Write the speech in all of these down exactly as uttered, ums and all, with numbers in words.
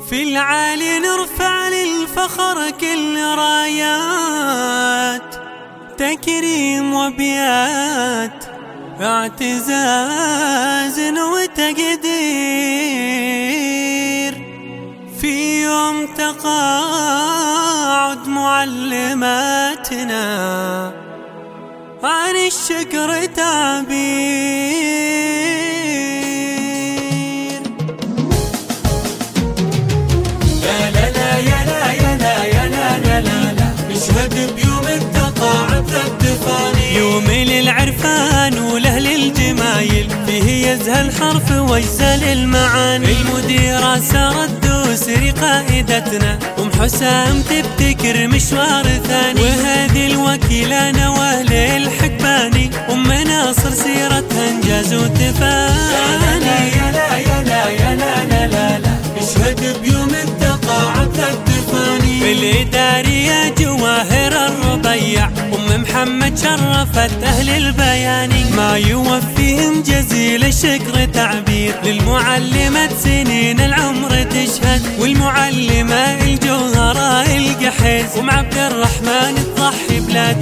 في العالي نرفع للفخر كل رايات تكريم وبيات اعتزاز وتقدير. في يوم تقاعد معلماتنا عن الشكر تعبير. لا لا لا يا لا يا لا يا لا لا لا لا نشهد بيوم التقاعد التفاني، يوم للعرفان ولأهل الجمايل فيه يزهى الحرف ويزال المعاني. المديرة سارة الدوسري قائدتنا أم حسام تبتكر مشوار ثاني، وهذه الوكيلة نواه الحكباني أم ناصر سيرتها انجاز وتفاني. يا لا يا لا يا لا لا لا لا نشهد بيوم التقاعد التفاني. في الإدارية جواهر الربيع أم محمد شرفت أهل البياني، ما يوفيهم جزيل الشكر تعبير. للمعلمة سنين العمر تشهد والمعلمة الجوهرة القحيز أم عبد الرحمن تضحي بلا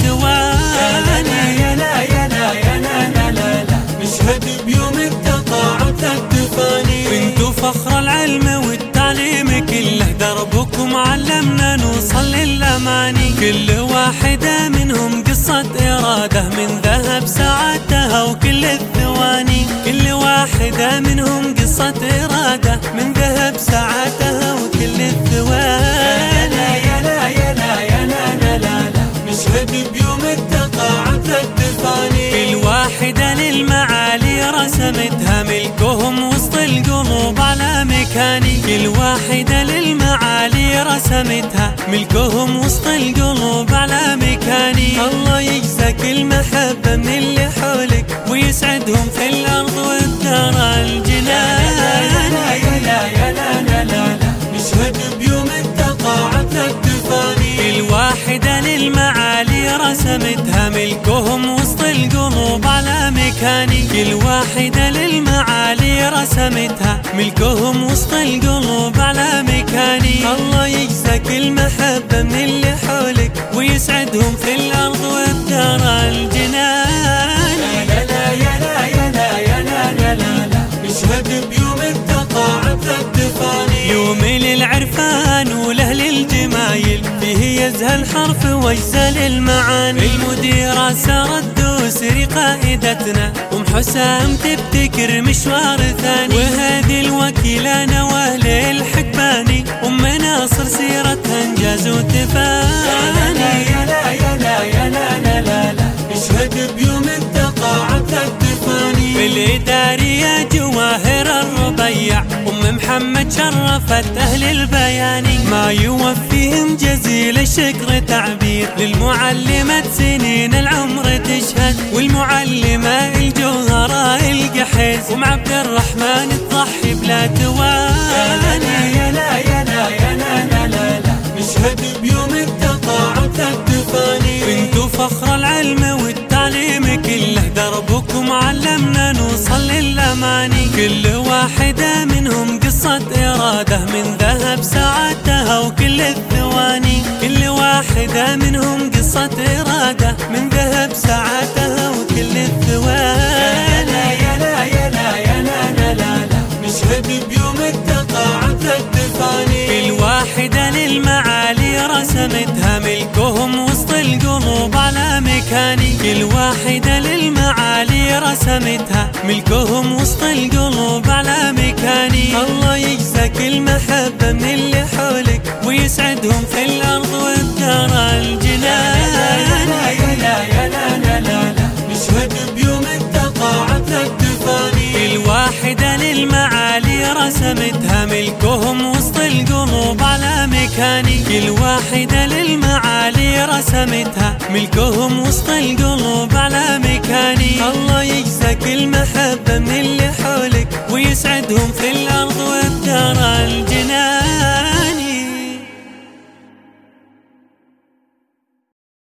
تواني. يا لا يا لا يا لا لا لا لا نشهد بيوم التقاعد التفاني. وانتو فخر العلم والتعليم كله دربكم علمنا نوصل للأماني. كل واحدة منهم قصة إرادة من ذهب ساعتها وكل الثواني. كل واحدة منهم قصة إرادة من ذهب ساعتها وكل الثواني. يا لا يا لا يا لا لا لا لا نشهد بيوم التقاعد التفاني. كل واحدة للمعالي رسمتها ملكهم وسط القلوب على مكاني. كل واحدة للمعالي رسمتها ملكهم وسط القلوب على مكاني. الله يجزاك المحبة من اللي حولك ويسعدهم في الأرض والدار الجنان. يا لا يا لا لا لا لا نشهد بيوم التقاعد التفاني. كل واحدة للمعالي رسمتها ملكهم وسط القلوب على مكاني. كل واحدة للمعالي رسمتها ملكهم وسط القلوب على مكاني. الله يجزاك المحبة من اللي حولك ويسعدهم في الأرض والدار الجنان. لا لا يا لا يا لا يا لا لا لا لا نشهد بيوم التقاعد التفاني. يوم للعرفان ولأهل الجمايل فيه يزهى الحرف ويزال المعاني. المديرة سارة الدوسري قائدتنا أم حسام تبتكر مشوار ثاني، وهذه الوكيلة نواه الحكباني أم ناصر سيرتها انجاز وتفاني. يا لا يا لا يا لا لا لا لا نشهد بيوم التقاعد التفاني. في الإدارية جواهر الربيع أم محمد شرفت أهل البياني، ما يوفيهم جزيل الشكر تعبير. للمعلمة سنين العمر تشهد والمعلمة الجوهرة القحيز أم عبد الرحمن تضحي بلا تواني. يا لا يا لا يا لا لا لا لا نشهد بيوم التقاعد التفاني. وانتو فخر العلم والتعليم كله دربكم علمنا نوصل للأماني. كل واحدة منهم قصة إرادة من ذهب ساعتها وكل الثواني. كل واحدة منهم قصة إرادة من ذهب ساعتها وكل الثواني. يا لا يا لا يا لا لا لا لا نشهد بيوم التقاعد التفاني. كل واحدة للمعالي رسمتها ملكهم وسط القلوب على مكاني. كل واحدة للمعالي رسمتها ملكهم وسط القلوب على مكاني. الله يجزاك المحبة من اللي حولك ويسعدهم في الأرض والدار الجنان. يا لا يا لا لا لا لا نشهد بيوم التقاعد التفاني. كل واحدة للمعالي رسمتها ملكهم وسط القلوب على مكاني. كل واحدة للمعالي رسمتها ملكهم وسط القلوب على مكاني. الله يجزاك المحبة من اللي حولك ويسعدهم في الأرض والدار الجنان.